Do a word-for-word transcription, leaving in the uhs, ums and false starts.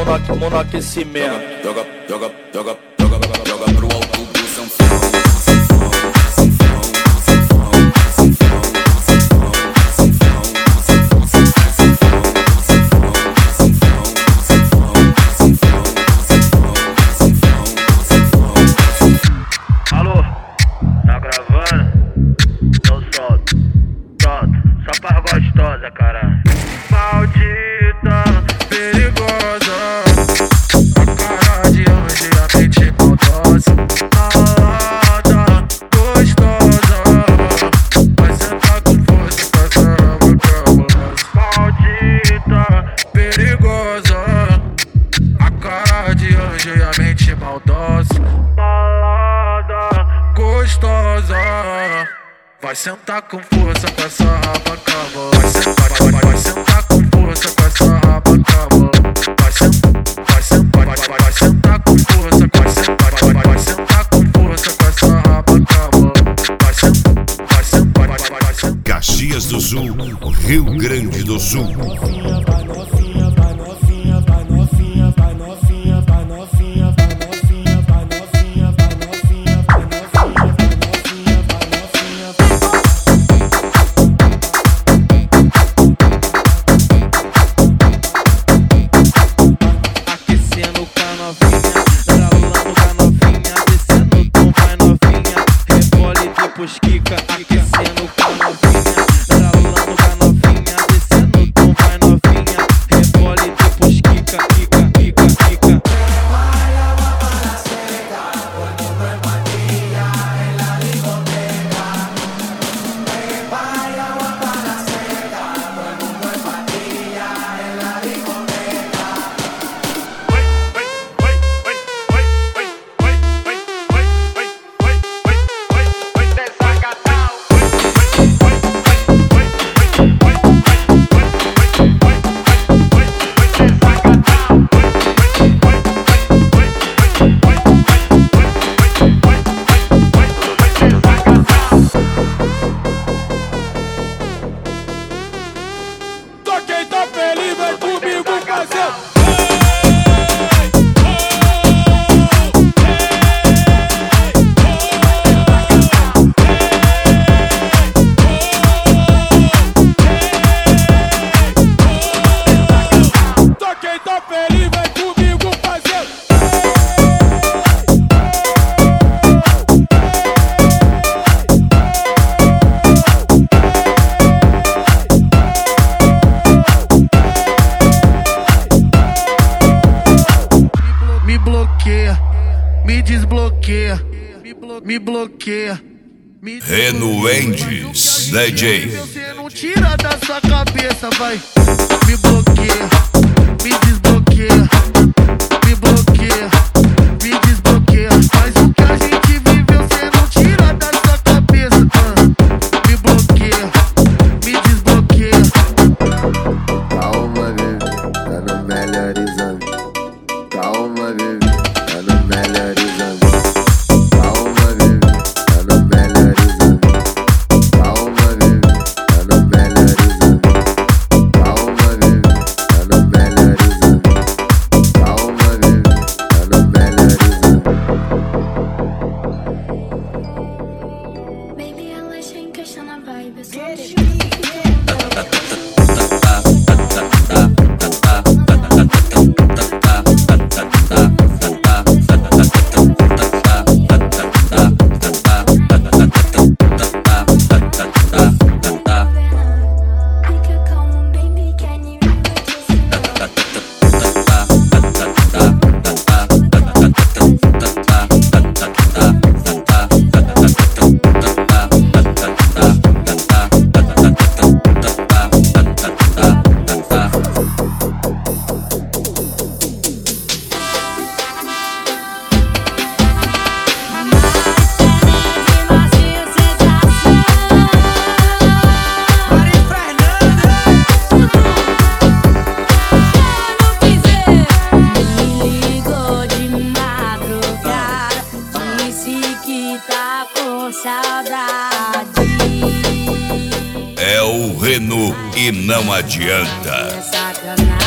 no, no aquecimento. Joga, joga, joga, joga, joga, joga pro alto do sanfão. Alô, tá gravando? Então solta, solta, só pra gostosa, cara. Maldita, perigosa, a cara de anjo e a mente maldosa. Malada, gostosa, vai sentar com força com essa boca. Maldita, perigosa, a cara de anjo e a mente maldosa. Gostosa, vai sentar com força com essa raba cava. Vai sentar, vai, vai, vai sentar com força com essa raba cava. Vai sentar, vai sentar, vai, vai, vai sentar com força com essa, vai, vai, vai, vai sentar com força com essa raba cava. Vai sentar, vai sentar, vai, vai, vai sentar. Caxias do Sul, Rio Grande do Sul. Kika, aquecendo com a novinha, ralando com a novinha, descendo o tom, vai novinha, rebole depois Kika, Kika, Kika, Kika. Bailaba para seca, poniendo en patilla en la discoteca. Bailaba para seca, poniendo en patilla en la discoteca. Oi, oi, oi, oi, oi, oi, oi, oi, oi, oi, oi, oi, oi, oi, desagatão. Oi, oi, oi, oi, oi, oi, oi, oi, oi, oi, oi, oi, desagatão. Oi, oi, oi, oi, oi, oi, oi, oi, oi, oi, oi, desagatão. Tô quem tá feliz, vem comigo fazer. Tô quem tá feliz, vem comigo fazer. Me bloqueia, me desbloqueia, me bloqueia, me Renuendes, D J. Você não tira da sua cabeça, vai. Me bloqueia, me desbloqueia, me bloqueia, me desbloqueia. Mas o que a gente viveu, você não tira da sua cabeça, ah. Me bloqueia, me desbloqueia. Calma, bebê, tá no melhor exame. Calma, bebê, tá no melhor exame. Calma, bebê, tá no melhor exame. Calma, bebê, tá no melhor exame. Calma, bebê, tá no melhor exame. Calma, bebê, tá no melhor exame. Baby, ela encaixa na vibe, eu sou fica calmo, baby, can you É o Renu e não adianta. sacanagem?